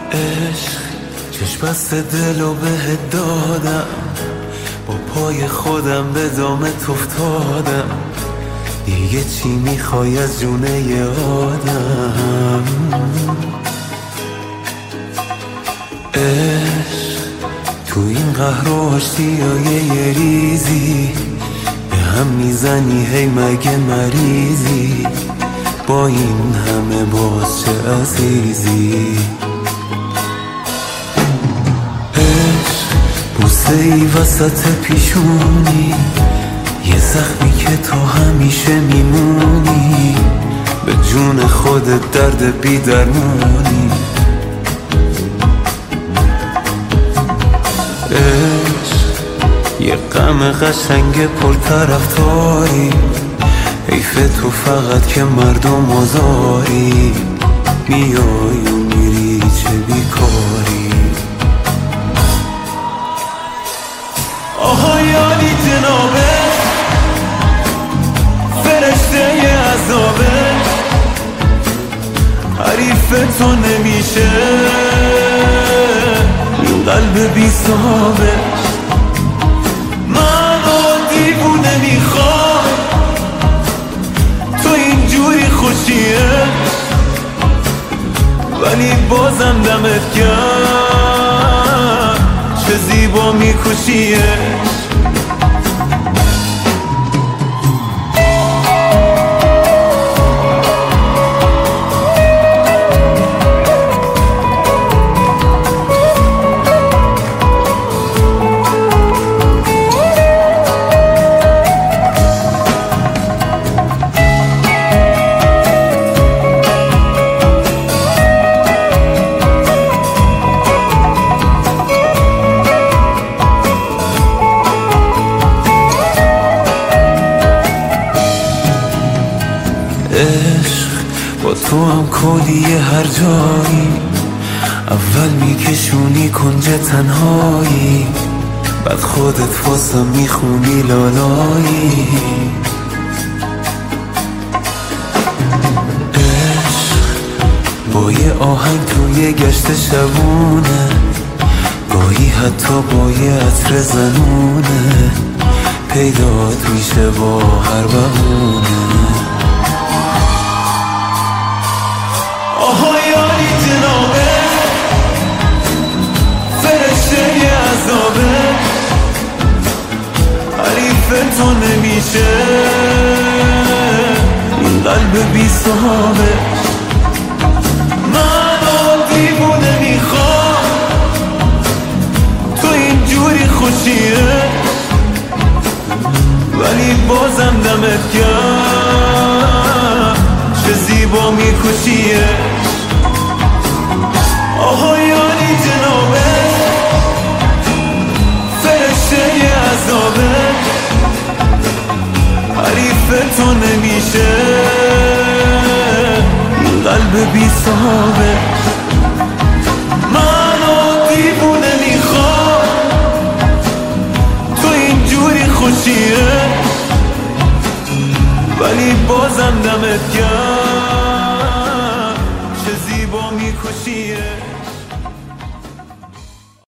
عشق چشم بست دلو بهت دادم، با پای خودم به دامت افتادم. دیگه چی میخوای از جونه ی آدم؟ عشق تو این قهر و آشتیای یه ریزی به هم میزنی، هی مگه مریضی؟ با این همه باز چه عزیزی؟ عشق بوسه ای وسط پیشونی، یه زخمی که تو همیشه میمونی، به جون خودت درد بی درمونی. عشق یه غم قشنگ پرطرفداری، حیف تو فقط که مردم آزاری، میای و میری چه بیکاری. آها یادی جنابش، فرشته ی عذابش، حریف تو نمیشه این قلب بی صاحبش. منو دیوونه میخوای تو اینجوری خوشیه، ولی بازم دمت گرم چه زیبا میکشیه. عشق با تو هم کلیه هر جایی، اول میکشونی کنج تنهایی، بعد خودت واسم میخونی لالایی. عشق با یه آهنگ توی گشت شبونه، گاهی حتی با یه عطر زنونه، پیدات میشه با هر بهونه. آها یاری جنابه، فرشته ی عذابه، حریف تو نمیشه این قلب بی صاحبه. منو دیوونه میخوام تو اینجوری خوشیه، ولی بازم دمت گرم چه زیبا میکشیه. آها یاری جنابه، فرشته ی عذابه، حریف تو نمیشه این قلب بی صاحبه. منو دیوونه میخوام تو اینجوری خوشیه، ولی بازم دمت گرم چه زیبا میکشیه.